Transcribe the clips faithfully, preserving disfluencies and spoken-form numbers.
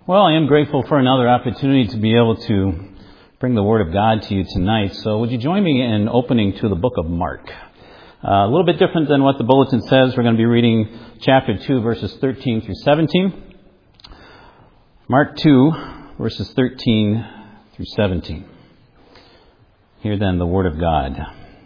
Well, I am grateful for another opportunity to be able to bring the Word of God to you tonight. So would you join me in opening to the book of Mark? Uh, a little bit different than what the bulletin says. We're going to be reading chapter two, verses thirteen through seventeen. Mark two, verses thirteen through seventeen. Hear then the Word of God.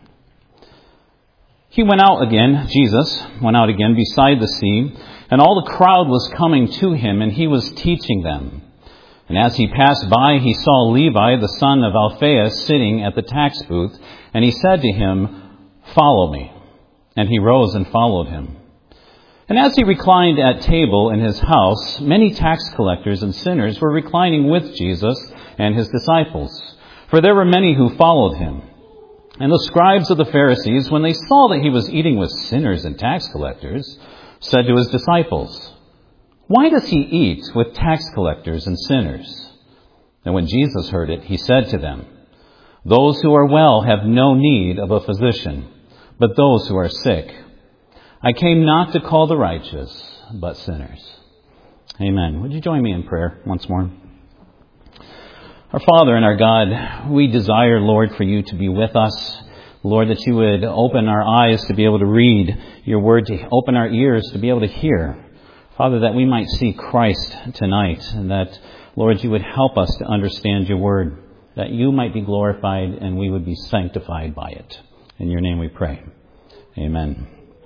He went out again, Jesus went out again beside the sea, and all the crowd was coming to him, and he was teaching them. And as he passed by, he saw Levi, the son of Alphaeus, sitting at the tax booth, and he said to him, "Follow me." And he rose and followed him. And as he reclined at table in his house, many tax collectors and sinners were reclining with Jesus and his disciples, for there were many who followed him. And the scribes of the Pharisees, when they saw that he was eating with sinners and tax collectors, said to his disciples, "Why does he eat with tax collectors and sinners?" And when Jesus heard it, he said to them, "Those who are well have no need of a physician, but those who are sick. I came not to call the righteous, but sinners." Amen. Would you join me in prayer once more? Our Father and our God, we desire, Lord, for you to be with us. Lord, that you would open our eyes to be able to read your word, to open our ears to be able to hear. Father, that we might see Christ tonight, and that, Lord, you would help us to understand your word, that you might be glorified and we would be sanctified by it. In your name we pray. Amen.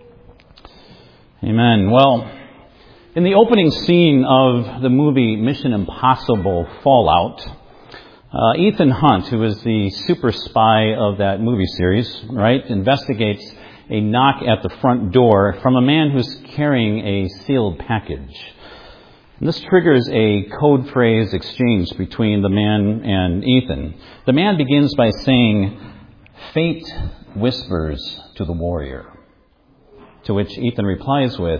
Amen. Well, in the opening scene of the movie Mission Impossible Fallout, Uh, Ethan Hunt, who is the super spy of that movie series, right, investigates a knock at the front door from a man who's carrying a sealed package. And this triggers a code phrase exchange between the man and Ethan. The man begins by saying, "Fate whispers to the warrior," to which Ethan replies with,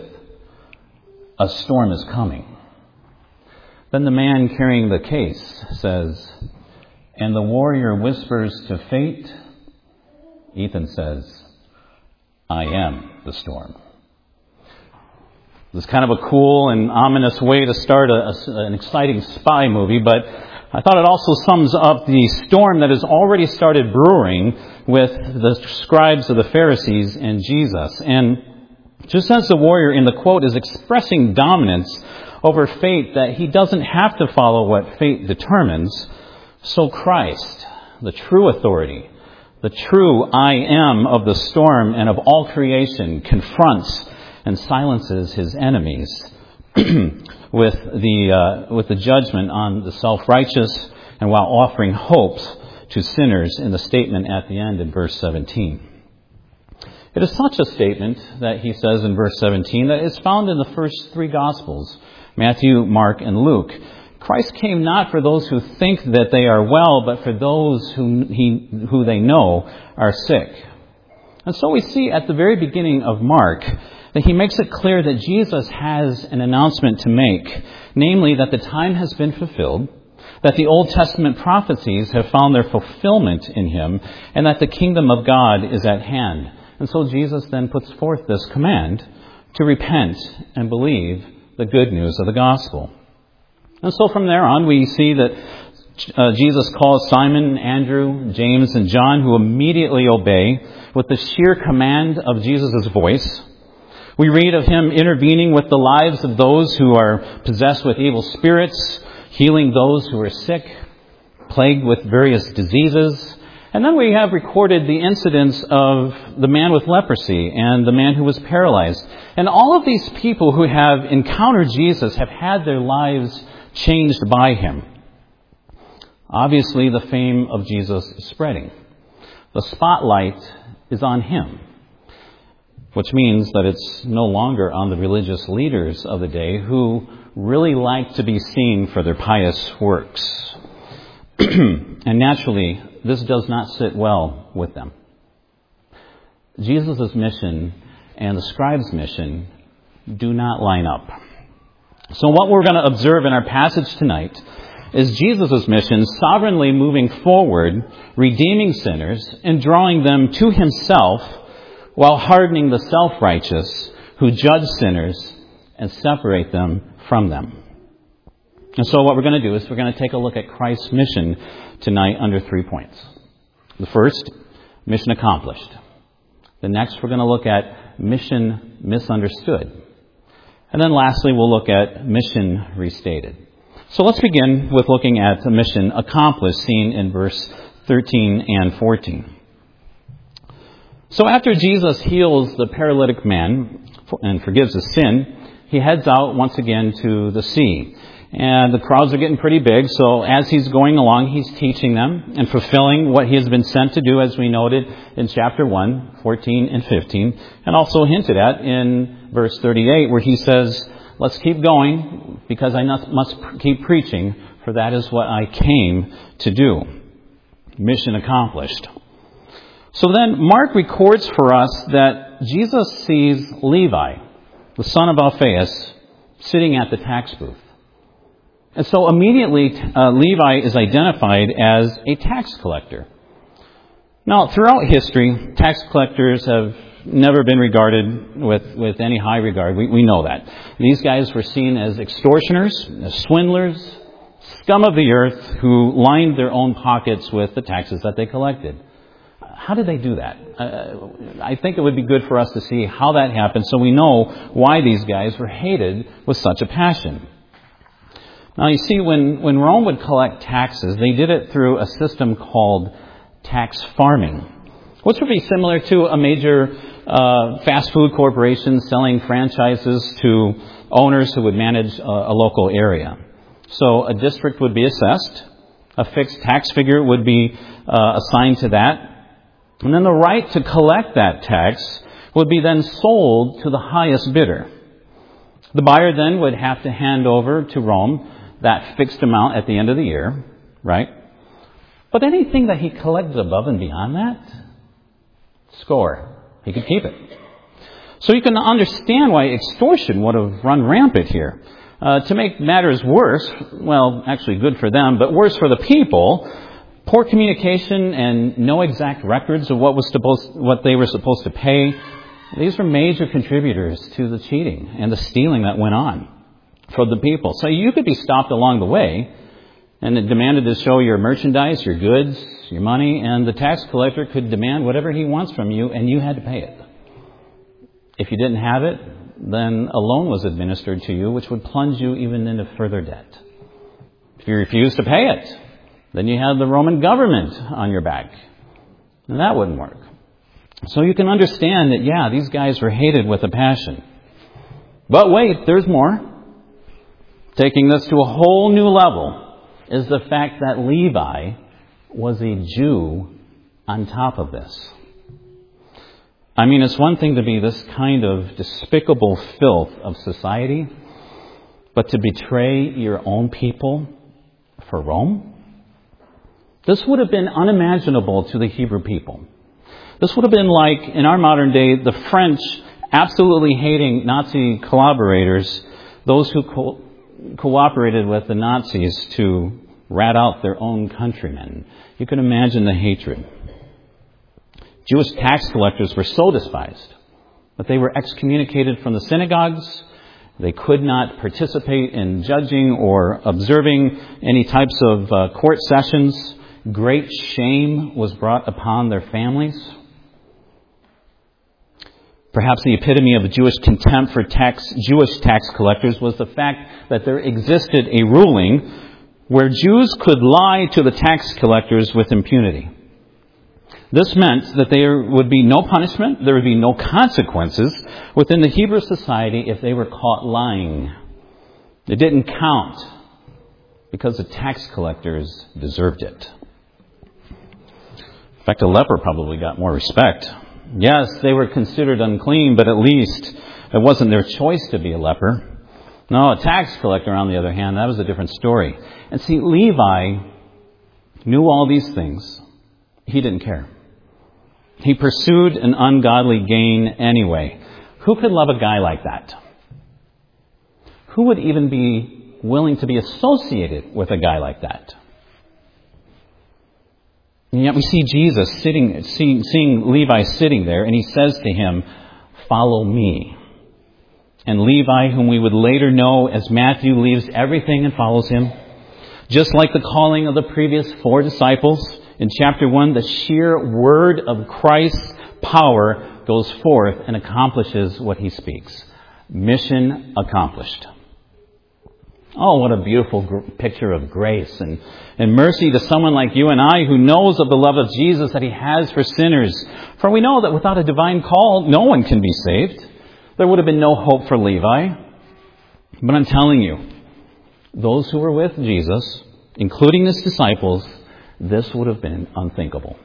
"A storm is coming." Then the man carrying the case says, "And the warrior whispers to fate." Ethan says, "I am the storm." This is kind of a cool and ominous way to start a, a, an exciting spy movie, but I thought it also sums up the storm that has already started brewing with the scribes of the Pharisees and Jesus. And just as the warrior in the quote is expressing dominance over fate, that he doesn't have to follow what fate determines, so Christ, the true authority, the true I am of the storm and of all creation, confronts and silences his enemies with the uh, with the judgment on the self-righteous, and while offering hopes to sinners in the statement at the end in verse seventeen. It is such a statement that he says in verse seventeen that is found in the first three Gospels, Matthew, Mark, and Luke. Christ came not for those who think that they are well, but for those who he, who they know are sick. And so we see at the very beginning of Mark that he makes it clear that Jesus has an announcement to make, namely that the time has been fulfilled, that the Old Testament prophecies have found their fulfillment in him, and that the kingdom of God is at hand. And so Jesus then puts forth this command to repent and believe the good news of the gospel. And so from there on, we see that uh, Jesus calls Simon, Andrew, James, and John, who immediately obey with the sheer command of Jesus' voice. We read of him intervening with the lives of those who are possessed with evil spirits, healing those who are sick, plagued with various diseases. And then we have recorded the incidents of the man with leprosy and the man who was paralyzed. And all of these people who have encountered Jesus have had their lives changed by him. Obviously, the fame of Jesus is spreading. The spotlight is on him, which means that it's no longer on the religious leaders of the day who really like to be seen for their pious works. And naturally, this does not sit well with them. Jesus' mission and the scribes' mission do not line up. So what we're going to observe in our passage tonight is Jesus' mission sovereignly moving forward, redeeming sinners and drawing them to himself, while hardening the self-righteous who judge sinners and separate them from them. And so what we're going to do is we're going to take a look at Christ's mission tonight under three points. The first, mission accomplished. The next, we're going to look at mission misunderstood. And then lastly, we'll look at mission restated. So let's begin with looking at the mission accomplished, seen in verse thirteen and fourteen. So after Jesus heals the paralytic man and forgives his sin, he heads out once again to the sea. And the crowds are getting pretty big, so as he's going along, he's teaching them and fulfilling what he has been sent to do, as we noted in chapter one, fourteen and fifteen, and also hinted at in verse thirty-eight, where he says, let's keep going, because I must keep preaching, for that is what I came to do. Mission accomplished. So then, Mark records for us that Jesus sees Levi, the son of Alphaeus, sitting at the tax booth. And so immediately, uh, Levi is identified as a tax collector. Now, throughout history, tax collectors have never been regarded with, with any high regard. We, we know that. These guys were seen as extortioners, as swindlers, scum of the earth who lined their own pockets with the taxes that they collected. How did they do that? Uh, I think it would be good for us to see how that happened so we know why these guys were hated with such a passion. Now, you see, when, when Rome would collect taxes, they did it through a system called tax farming, which would be similar to a major uh, fast food corporation selling franchises to owners who would manage a, a local area. So a district would be assessed, a fixed tax figure would be uh, assigned to that, and then the right to collect that tax would be then sold to the highest bidder. The buyer then would have to hand over to Rome that fixed amount at the end of the year, right? But anything that he collected above and beyond that, score. He could keep it. So you can understand why extortion would have run rampant here. Uh, to make matters worse, well, actually good for them, but worse for the people, poor communication and no exact records of what was supposed, what they were supposed to pay. These were major contributors to the cheating and the stealing that went on for the people. So you could be stopped along the way and it demanded to show your merchandise, your goods, your money, and the tax collector could demand whatever he wants from you, and you had to pay it. If you didn't have it, then a loan was administered to you, which would plunge you even into further debt. If you refused to pay it, then you had the Roman government on your back, and that wouldn't work. So you can understand that, yeah, these guys were hated with a passion. But wait, there's more. Taking this to a whole new level is the fact that Levi was a Jew on top of this. I mean, it's one thing to be this kind of despicable filth of society, but to betray your own people for Rome? This would have been unimaginable to the Hebrew people. This would have been like, in our modern day, the French absolutely hating Nazi collaborators, those who co- cooperated with the Nazis to rat out their own countrymen. You can imagine the hatred. Jewish tax collectors were so despised that they were excommunicated from the synagogues. They could not participate in judging or observing any types of uh, court sessions. Great shame was brought upon their families. Perhaps the epitome of Jewish contempt for tax, Jewish tax collectors was the fact that there existed a ruling where Jews could lie to the tax collectors with impunity. This meant that there would be no punishment, there would be no consequences within the Hebrew society if they were caught lying. It didn't count because the tax collectors deserved it. In fact, a leper probably got more respect. Yes, they were considered unclean, but at least it wasn't their choice to be a leper. No, a tax collector, on the other hand, that was a different story. And see, Levi knew all these things. He didn't care. He pursued an ungodly gain anyway. Who could love a guy like that? Who would even be willing to be associated with a guy like that? And yet we see Jesus sitting, seeing, seeing Levi sitting there, and he says to him, "Follow me." And Levi, whom we would later know as Matthew, leaves everything and follows him. Just like the calling of the previous four disciples, in chapter one, the sheer word of Christ's power goes forth and accomplishes what he speaks. Mission accomplished. Oh, what a beautiful gr- picture of grace and, and mercy to someone like you and I who knows of the love of Jesus that he has for sinners. For we know that without a divine call, no one can be saved. There would have been no hope for Levi. But I'm telling you, those who were with Jesus, including his disciples, this would have been unthinkable.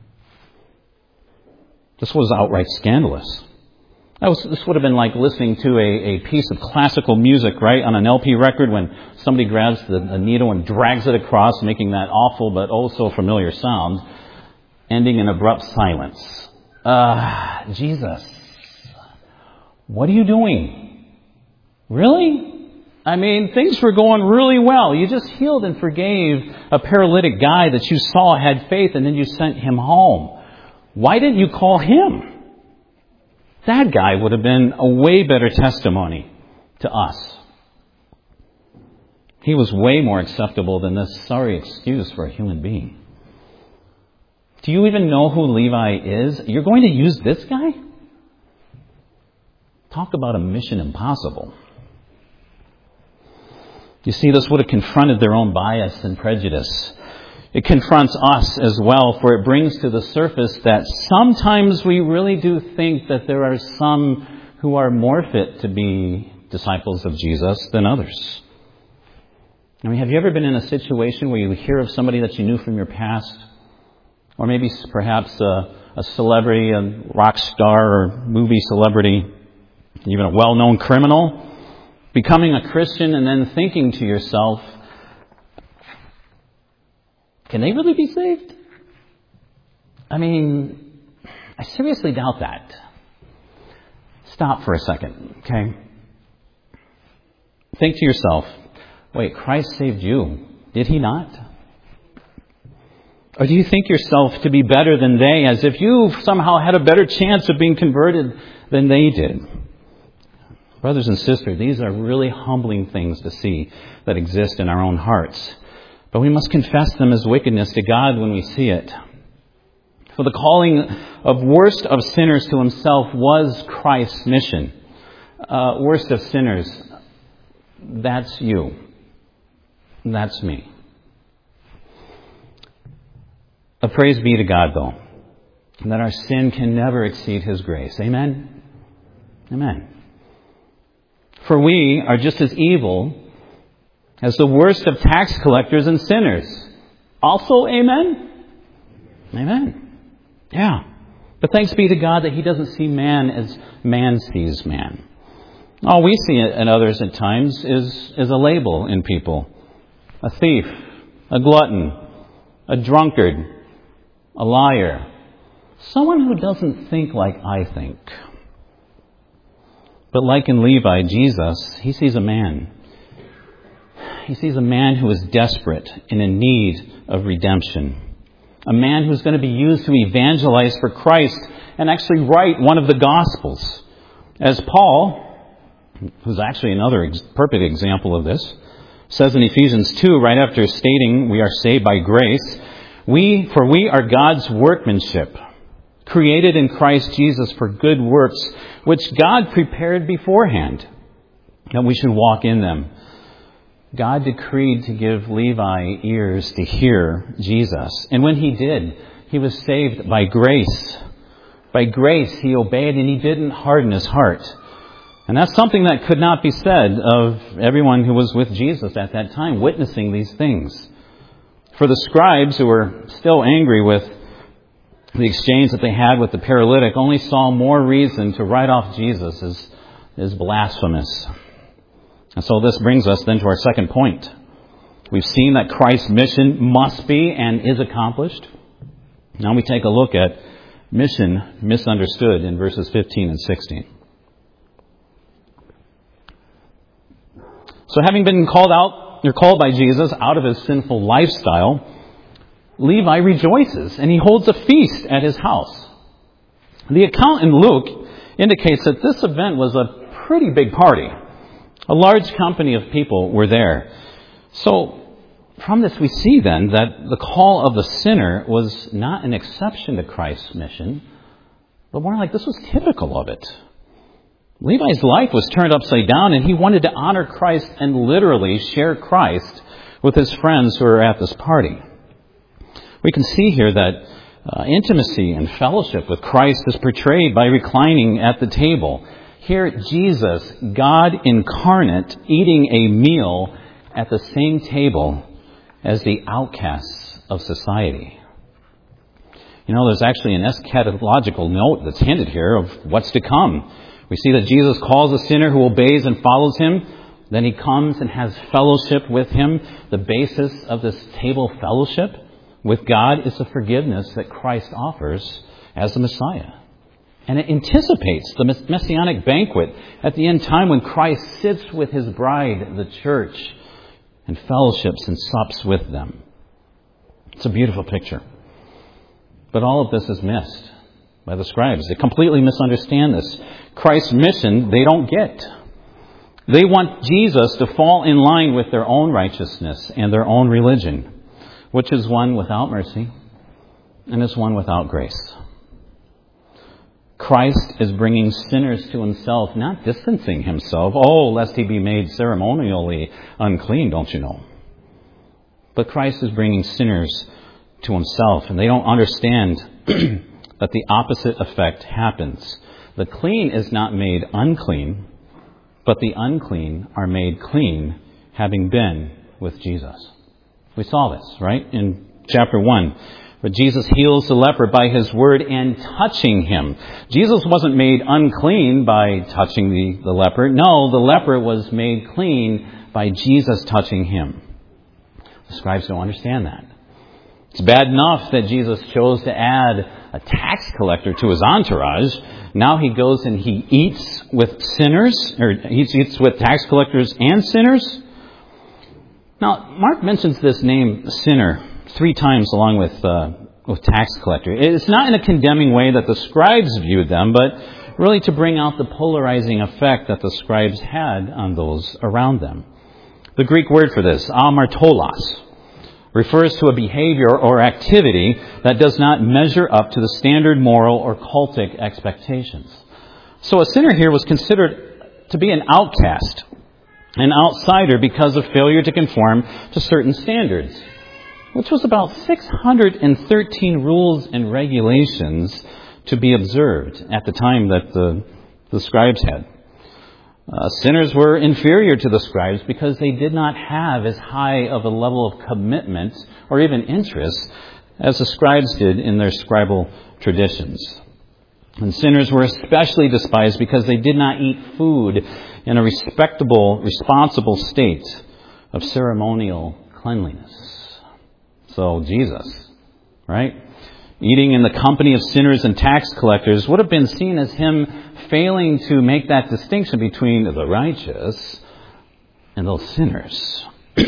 This was outright scandalous. That was, this would have been like listening to a, a piece of classical music, right, on an L P record when somebody grabs the, the needle and drags it across, making that awful but oh so familiar sound, ending in abrupt silence. Uh, Jesus, what are you doing? Really? I mean, things were going really well. You just healed and forgave a paralytic guy that you saw had faith, and then you sent him home. Why didn't you call him? That guy would have been a way better testimony to us. He was way more acceptable than this sorry excuse for a human being. Do you even know who Levi is? You're going to use this guy? Talk about a mission impossible. You see, this would have confronted their own bias and prejudice. It confronts us as well, for it brings to the surface that sometimes we really do think that there are some who are more fit to be disciples of Jesus than others. I mean, have you ever been in a situation where you hear of somebody that you knew from your past? Or maybe perhaps a, a celebrity, a rock star or movie celebrity, even a well-known criminal, becoming a Christian and then thinking to yourself, can they really be saved? I mean, I seriously doubt that. Stop for a second, okay? Think to yourself, wait, Christ saved you. Did he not? Or do you think yourself to be better than they, as if you somehow had a better chance of being converted than they did? Brothers and sisters, these are really humbling things to see that exist in our own hearts. But we must confess them as wickedness to God when we see it. For the calling of worst of sinners to himself was Christ's mission. Uh, worst of sinners, that's you. That's me. A praise be to God, though, that our sin can never exceed his grace. Amen? Amen. For we are just as evil as the worst of tax collectors and sinners. Also, amen? Amen. Yeah. But thanks be to God that he doesn't see man as man sees man. All we see in others at times is, is a label in people. A thief, a glutton, a drunkard, a liar. Someone who doesn't think like I think. But like in Levi, Jesus, he sees a man. He sees a man who is desperate and in need of redemption. A man who's going to be used to evangelize for Christ and actually write one of the Gospels. As Paul, who's actually another ex- perfect example of this, says in Ephesians two, right after stating we are saved by grace, we, for we are God's workmanship, created in Christ Jesus for good works, which God prepared beforehand, that we should walk in them. God decreed to give Levi ears to hear Jesus. And when he did, he was saved by grace. By grace, he obeyed and he didn't harden his heart. And that's something that could not be said of everyone who was with Jesus at that time, witnessing these things. For the scribes, who were still angry with the exchange that they had with the paralytic, only saw more reason to write off Jesus as, as blasphemous. And so this brings us then to our second point. We've seen that Christ's mission must be and is accomplished. Now we take a look at mission misunderstood in verses fifteen and sixteen. So having been called out, you're called by Jesus out of his sinful lifestyle, Levi rejoices and he holds a feast at his house. The account in Luke indicates that this event was a pretty big party. A large company of people were there. So, from this we see then that the call of the sinner was not an exception to Christ's mission, but more like this was typical of it. Levi's life was turned upside down, and he wanted to honor Christ and literally share Christ with his friends who were at this party. We can see here that uh, intimacy and fellowship with Christ is portrayed by reclining at the table. Here, Jesus, God incarnate, eating a meal at the same table as the outcasts of society. You know, there's actually an eschatological note that's hinted here of what's to come. We see that Jesus calls a sinner who obeys and follows him. Then he comes and has fellowship with him. The basis of this table fellowship with God is the forgiveness that Christ offers as the Messiah. And it anticipates the messianic banquet at the end time when Christ sits with his bride, the church, and fellowships and sups with them. It's a beautiful picture. But all of this is missed by the scribes. They completely misunderstand this. Christ's mission, they don't get. They want Jesus to fall in line with their own righteousness and their own religion, which is one without mercy and is one without grace. Christ is bringing sinners to himself, not distancing himself. Oh, lest he be made ceremonially unclean, don't you know? But Christ is bringing sinners to himself, and they don't understand that the opposite effect happens. The clean is not made unclean, but the unclean are made clean, having been with Jesus. We saw this, right, in chapter one. But Jesus heals the leper by his word and touching him. Jesus wasn't made unclean by touching the, the leper. No, the leper was made clean by Jesus touching him. The scribes don't understand that. It's bad enough that Jesus chose to add a tax collector to his entourage. Now he goes and he eats with sinners, or he eats with tax collectors and sinners. Now, Mark mentions this name, sinner, three times along with uh, with tax collector. It's not in a condemning way that the scribes viewed them, but really to bring out the polarizing effect that the scribes had on those around them. The Greek word for this, amartolos, refers to a behavior or activity that does not measure up to the standard moral or cultic expectations. So a sinner here was considered to be an outcast, an outsider because of failure to conform to certain standards, which was about six hundred thirteen rules and regulations to be observed at the time that the, the scribes had. Uh, sinners were inferior to the scribes because they did not have as high of a level of commitment or even interest as the scribes did in their scribal traditions. And sinners were especially despised because they did not eat food in a respectable, responsible state of ceremonial cleanliness. So Jesus, right? Eating in the company of sinners and tax collectors would have been seen as him failing to make that distinction between the righteous and those sinners.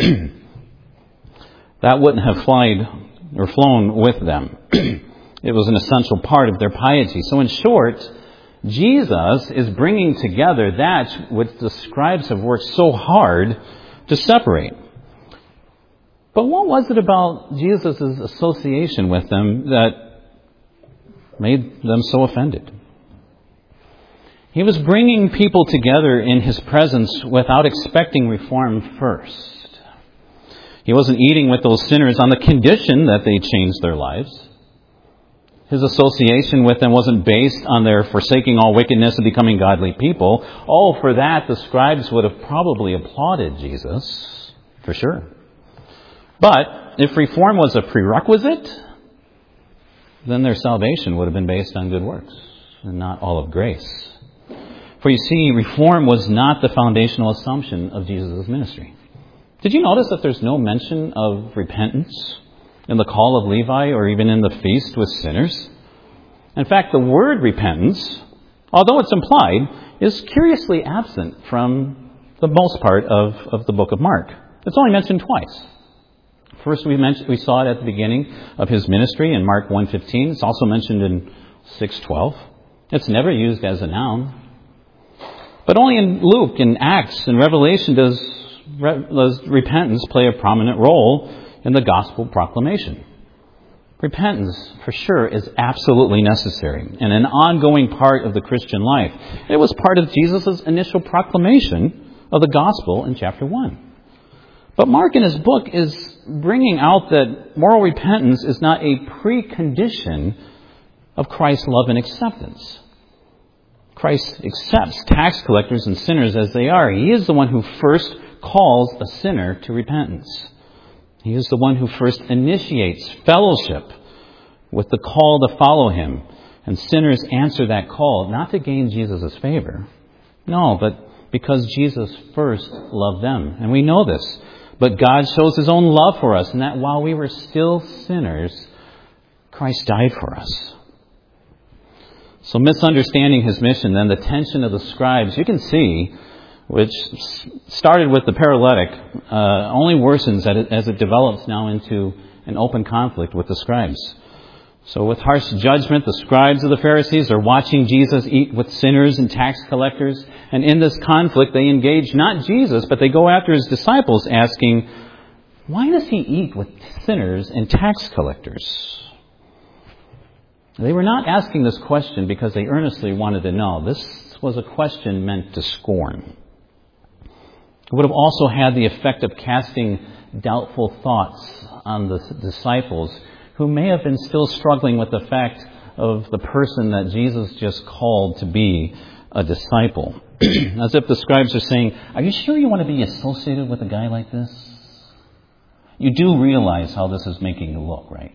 That wouldn't have flied or flown with them. It was an essential part of their piety. So in short, Jesus is bringing together that which the scribes have worked so hard to separate. But what was it about Jesus' association with them that made them so offended? He was bringing people together in his presence without expecting reform first. He wasn't eating with those sinners on the condition that they changed their lives. His association with them wasn't based on their forsaking all wickedness and becoming godly people. Oh, for that, the scribes would have probably applauded Jesus, for sure. But if reform was a prerequisite, then their salvation would have been based on good works and not all of grace. For you see, reform was not the foundational assumption of Jesus' ministry. Did you notice that there's no mention of repentance in the call of Levi or even in the feast with sinners? In fact, the word repentance, although it's implied, is curiously absent from the most part of, of the book of Mark. It's only mentioned twice. First, we mentioned we saw it at the beginning of his ministry in Mark one fifteen. It's also mentioned in six twelve. It's never used as a noun. But only in Luke and Acts and Revelation does, does repentance play a prominent role in the gospel proclamation. Repentance, for sure, is absolutely necessary and an ongoing part of the Christian life. It was part of Jesus' initial proclamation of the gospel in chapter one. But Mark in his book is bringing out that moral repentance is not a precondition of Christ's love and acceptance. Christ accepts tax collectors and sinners as they are. He is the one who first calls a sinner to repentance. He is the one who first initiates fellowship with the call to follow him. And sinners answer that call, not to gain Jesus' favor. No, but because Jesus first loved them. And we know this. But God shows his own love for us, in that while we were still sinners, Christ died for us. So misunderstanding his mission, then the tension of the scribes, you can see, which started with the paralytic, uh, only worsens as it develops now into an open conflict with the scribes. So with harsh judgment, the scribes of the Pharisees are watching Jesus eat with sinners and tax collectors. And in this conflict, they engage not Jesus, but they go after his disciples, asking, why does he eat with sinners and tax collectors? They were not asking this question because they earnestly wanted to know. This was a question meant to scorn. It would have also had the effect of casting doubtful thoughts on the disciples, who may have been still struggling with the fact of the person that Jesus just called to be a disciple. As if the scribes are saying, are you sure you want to be associated with a guy like this? You do realize how this is making you look, right?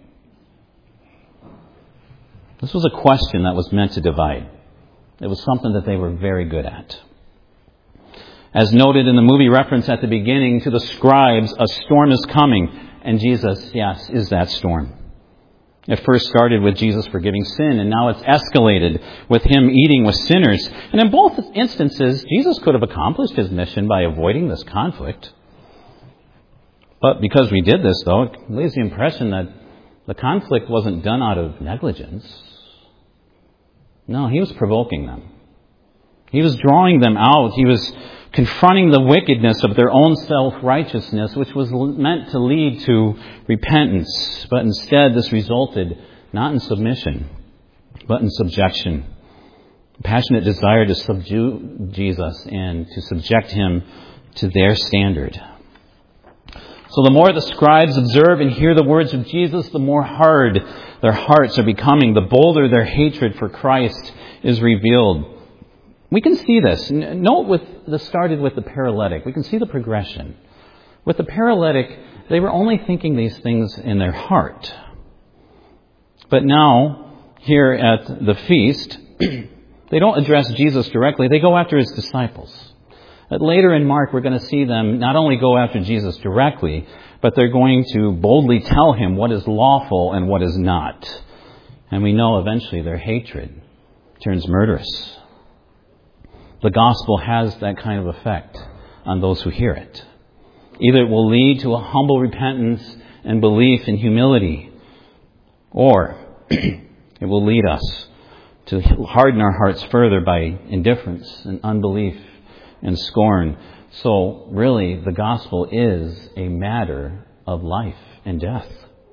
This was a question that was meant to divide. It was something that they were very good at. As noted in the movie reference at the beginning, to the scribes, a storm is coming. And Jesus, yes, is that storm. It first started with Jesus forgiving sin, and now it's escalated with him eating with sinners. And in both instances, Jesus could have accomplished his mission by avoiding this conflict. But because we did this, though, it leaves the impression that the conflict wasn't done out of negligence. No, he was provoking them. He was drawing them out. He was confronting the wickedness of their own self-righteousness, which was meant to lead to repentance. But instead, this resulted not in submission, but in subjection. A passionate desire to subdue Jesus and to subject him to their standard. So the more the scribes observe and hear the words of Jesus, the more hard their hearts are becoming, the bolder their hatred for Christ is revealed. We can see this. Note with this started with the paralytic. We can see the progression. With the paralytic, they were only thinking these things in their heart. But now, here at the feast, they don't address Jesus directly. They go after his disciples. But later in Mark, we're going to see them not only go after Jesus directly, but they're going to boldly tell him what is lawful and what is not. And we know eventually their hatred turns murderous. The gospel has that kind of effect on those who hear it. Either it will lead to a humble repentance and belief in humility, or it will lead us to harden our hearts further by indifference and unbelief and scorn. So really, the gospel is a matter of life and death.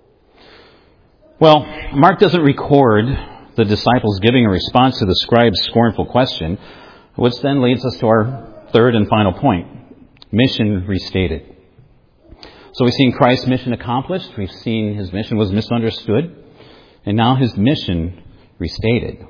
Well, Mark doesn't record the disciples giving a response to the scribe's scornful question, which then leads us to our third and final point, mission restated. So we've seen Christ's mission accomplished. We've seen his mission was misunderstood. And now his mission restated.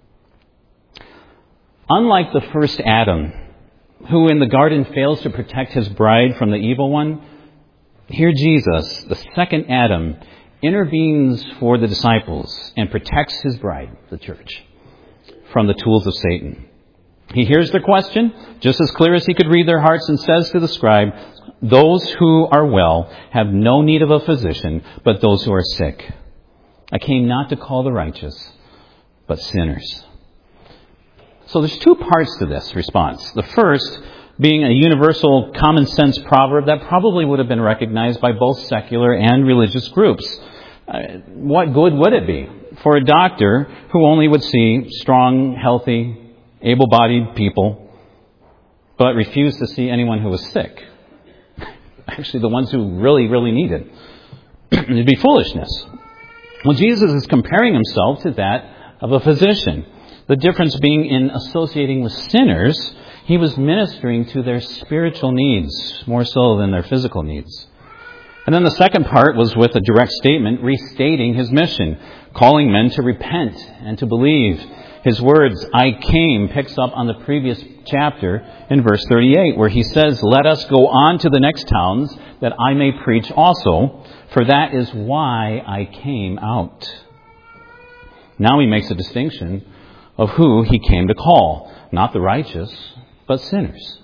Unlike the first Adam, who in the garden fails to protect his bride from the evil one, here Jesus, the second Adam, intervenes for the disciples and protects his bride, the church, from the tools of Satan. He hears their question, just as clear as he could read their hearts, and says to the scribe, those who are well have no need of a physician, but those who are sick. I came not to call the righteous, but sinners. So there's two parts to this response. The first being a universal common sense proverb that probably would have been recognized by both secular and religious groups. Uh, what good would it be for a doctor who only would see strong, healthy, able-bodied people but refused to see anyone who was sick. Actually, the ones who really, really needed. It'd be foolishness. Well, Jesus is comparing himself to that of a physician. The difference being in associating with sinners, he was ministering to their spiritual needs more so than their physical needs. And then the second part was with a direct statement restating his mission, calling men to repent and to believe. His words, I came, picks up on the previous chapter in verse thirty-eight, where he says, let us go on to the next towns that I may preach also, for that is why I came out. Now he makes a distinction of who he came to call, not the righteous, but sinners.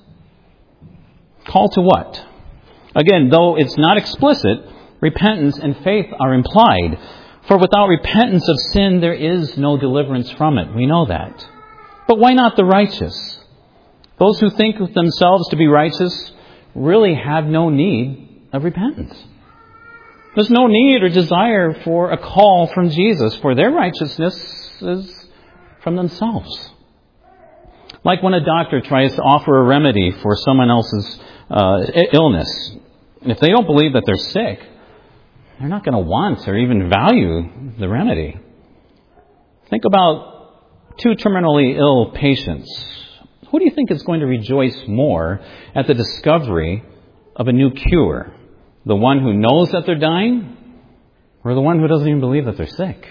Call to what? Again, though it's not explicit, repentance and faith are implied. For without repentance of sin, there is no deliverance from it. We know that. But why not the righteous? Those who think of themselves to be righteous really have no need of repentance. There's no need or desire for a call from Jesus, for their righteousness is from themselves. Like when a doctor tries to offer a remedy for someone else's uh, illness. If they don't believe that they're sick, they're not going to want or even value the remedy. Think about two terminally ill patients. Who do you think is going to rejoice more at the discovery of a new cure? The one who knows that they're dying, or the one who doesn't even believe that they're sick?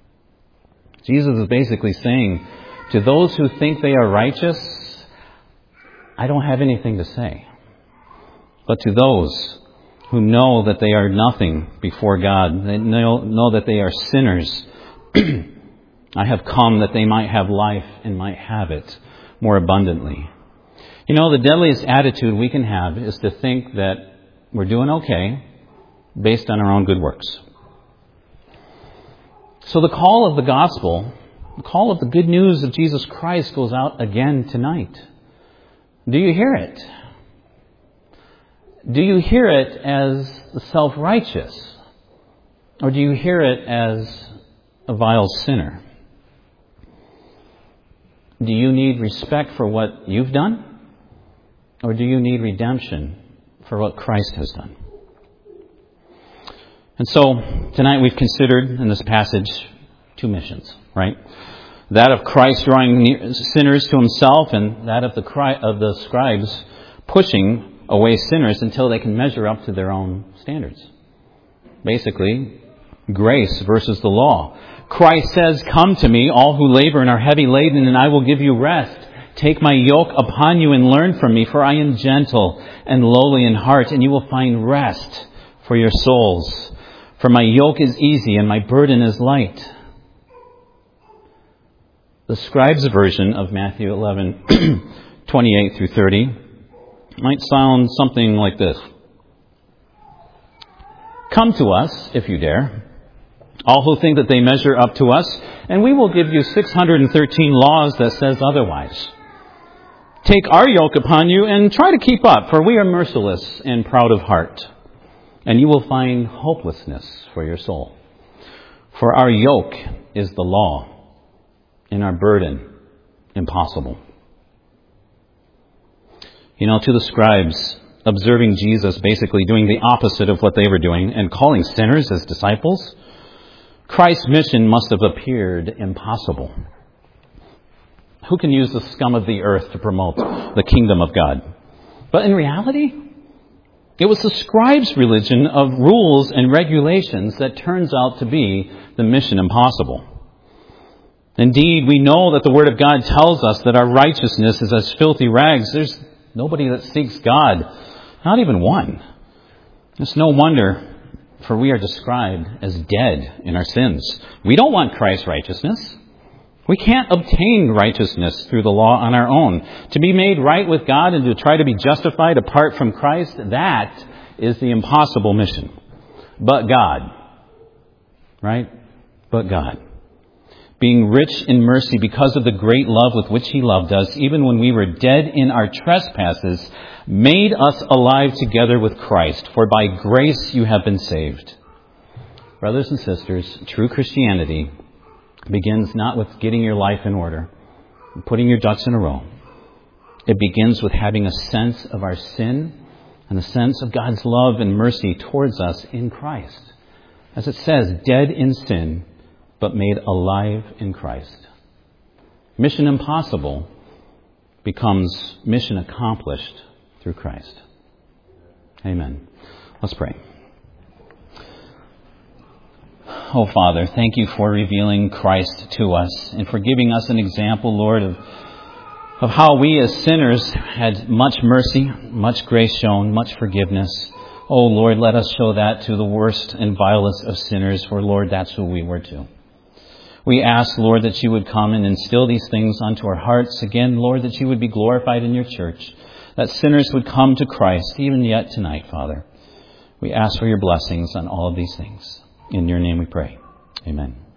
Jesus is basically saying, to those who think they are righteous, I don't have anything to say. But to those who know that they are nothing before God, they know, know that they are sinners, I have come that they might have life and might have it more abundantly. You know, the deadliest attitude we can have is to think that we're doing okay based on our own good works. So the call of the gospel, the call of the good news of Jesus Christ goes out again tonight. Do you hear it? Do you hear it as the self-righteous? Or do you hear it as a vile sinner? Do you need respect for what you've done? Or do you need redemption for what Christ has done? And so, tonight we've considered in this passage two missions, right? That of Christ drawing sinners to himself, and that of the of the scribes pushing away sinners until they can measure up to their own standards. Basically, grace versus the law. Christ says, come to me, all who labor and are heavy laden, and I will give you rest. Take my yoke upon you and learn from me, for I am gentle and lowly in heart, and you will find rest for your souls. For my yoke is easy and my burden is light. The scribes' version of Matthew eleven, twenty-eight through thirty might sound something like this. Come to us, if you dare, all who think that they measure up to us, and we will give you six hundred thirteen laws that says otherwise. Take our yoke upon you and try to keep up, for we are merciless and proud of heart, and you will find hopelessness for your soul. For our yoke is the law, and our burden impossible. You know, to the scribes, observing Jesus basically doing the opposite of what they were doing and calling sinners as disciples, Christ's mission must have appeared impossible. Who can use the scum of the earth to promote the kingdom of God? But in reality, it was the scribes' religion of rules and regulations that turns out to be the mission impossible. Indeed, we know that the Word of God tells us that our righteousness is as filthy rags. There's nobody that seeks God, not even one. It's no wonder, for we are described as dead in our sins. We don't want Christ's righteousness. We can't obtain righteousness through the law on our own. To be made right with God and to try to be justified apart from Christ, that is the impossible mission. But God, right? But God, being rich in mercy because of the great love with which He loved us, even when we were dead in our trespasses, made us alive together with Christ. For by grace you have been saved. Brothers and sisters, true Christianity begins not with getting your life in order, putting your ducks in a row. It begins with having a sense of our sin and a sense of God's love and mercy towards us in Christ. As it says, dead in sin, but made alive in Christ. Mission impossible becomes mission accomplished through Christ. Amen. Let's pray. Oh, Father, thank you for revealing Christ to us and for giving us an example, Lord, of, of how we as sinners had much mercy, much grace shown, much forgiveness. Oh, Lord, let us show that to the worst and vilest of sinners, for, Lord, that's who we were too. We ask, Lord, that you would come and instill these things onto our hearts. Again, Lord, that you would be glorified in your church, that sinners would come to Christ even yet tonight, Father. We ask for your blessings on all of these things. In your name we pray. Amen.